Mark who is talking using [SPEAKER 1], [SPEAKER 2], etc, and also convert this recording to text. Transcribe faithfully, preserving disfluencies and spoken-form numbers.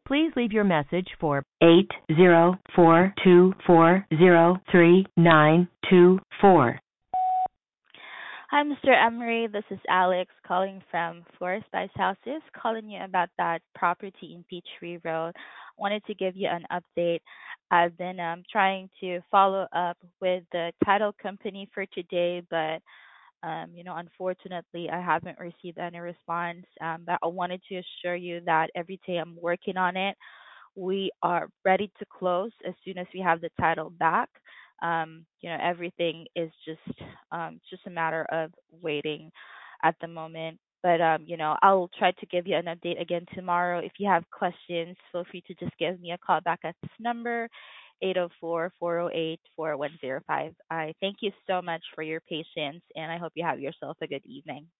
[SPEAKER 1] Please leave your message for eight zero four two four zero three nine two four.
[SPEAKER 2] Hi, Mister Emery. This is Alex calling from Forest Spice Houses, calling you about that property in Peachtree Road. Wanted to give you an update. I've been um, trying to follow up with the title company for today, but um, you know, unfortunately, I haven't received any response. Um, but I wanted to assure you that every day I'm working on it. We are ready to close as soon as we have the title back. Um, you know, everything is just um, just a matter of waiting at the moment. But um, you know, I'll try to give you an update again tomorrow. If you have questions, feel free to just give me a call back at this number, eight zero four, four zero eight, four one zero five. I thank you so much for your patience, and I hope you have yourself a good evening.